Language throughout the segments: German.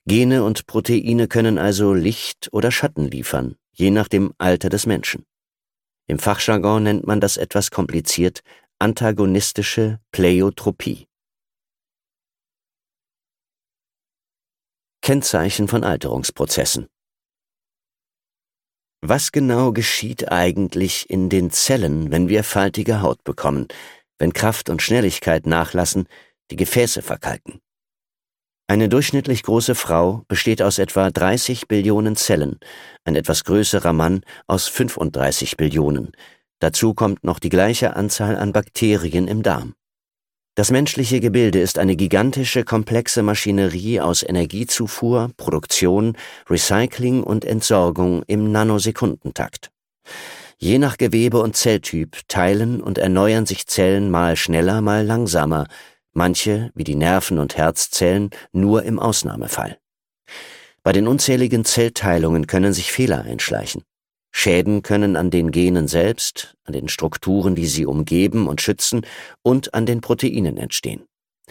Gene und Proteine können also Licht oder Schatten liefern, je nach dem Alter des Menschen. Im Fachjargon nennt man das etwas kompliziert antagonistische Pleiotropie. Kennzeichen von Alterungsprozessen. Was genau geschieht eigentlich in den Zellen, wenn wir faltige Haut bekommen, wenn Kraft und Schnelligkeit nachlassen, die Gefäße verkalken? Eine durchschnittlich große Frau besteht aus etwa 30 Billionen Zellen, ein etwas größerer Mann aus 35 Billionen. Dazu kommt noch die gleiche Anzahl an Bakterien im Darm. Das menschliche Gebilde ist eine gigantische, komplexe Maschinerie aus Energiezufuhr, Produktion, Recycling und Entsorgung im Nanosekundentakt. Je nach Gewebe und Zelltyp teilen und erneuern sich Zellen mal schneller, mal langsamer, manche, wie die Nerven- und Herzzellen, nur im Ausnahmefall. Bei den unzähligen Zellteilungen können sich Fehler einschleichen. Schäden können an den Genen selbst, an den Strukturen, die sie umgeben und schützen, und an den Proteinen entstehen.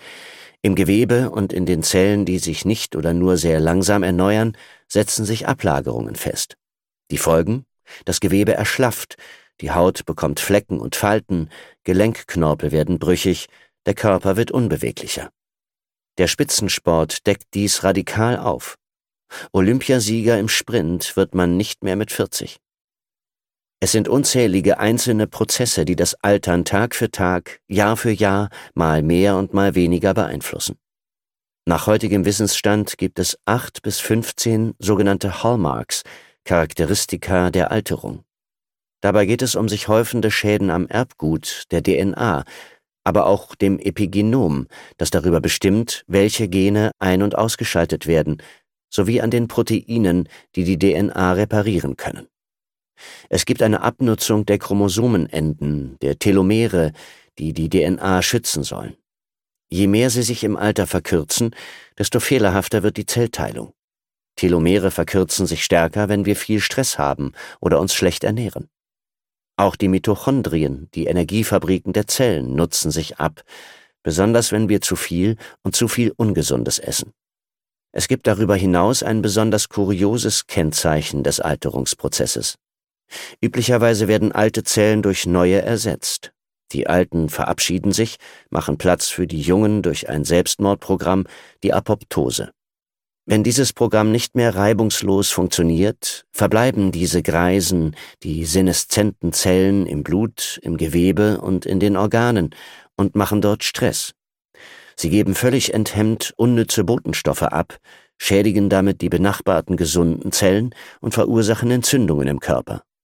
Im Gewebe und in den Zellen, die sich nicht oder nur sehr langsam erneuern, setzen sich Ablagerungen fest. Die Folgen? Das Gewebe erschlafft, die Haut bekommt Flecken und Falten, Gelenkknorpel werden brüchig, der Körper wird unbeweglicher. Der Spitzensport deckt dies radikal auf. Olympiasieger im Sprint wird man nicht mehr mit 40. Es sind unzählige einzelne Prozesse, die das Altern Tag für Tag, Jahr für Jahr, mal mehr und mal weniger beeinflussen. Nach heutigem Wissensstand gibt es 8 bis 15 sogenannte Hallmarks, Charakteristika der Alterung. Dabei geht es um sich häufende Schäden am Erbgut, der DNA, aber auch dem Epigenom, das darüber bestimmt, welche Gene ein- und ausgeschaltet werden, sowie an den Proteinen, die die DNA reparieren können. Es gibt eine Abnutzung der Chromosomenenden, der Telomere, die die DNA schützen sollen. Je mehr sie sich im Alter verkürzen, desto fehlerhafter wird die Zellteilung. Telomere verkürzen sich stärker, wenn wir viel Stress haben oder uns schlecht ernähren. Auch die Mitochondrien, die Energiefabriken der Zellen, nutzen sich ab, besonders wenn wir zu viel und zu viel Ungesundes essen. Es gibt darüber hinaus ein besonders kurioses Kennzeichen des Alterungsprozesses. Üblicherweise werden alte Zellen durch neue ersetzt. Die alten verabschieden sich, machen Platz für die jungen durch ein Selbstmordprogramm, die Apoptose. Wenn dieses Programm nicht mehr reibungslos funktioniert, verbleiben diese Greisen, die seneszenten Zellen im Blut, im Gewebe und in den Organen und machen dort Stress. Sie geben völlig enthemmt unnütze Botenstoffe ab, schädigen damit die benachbarten gesunden Zellen und verursachen Entzündungen im Körper.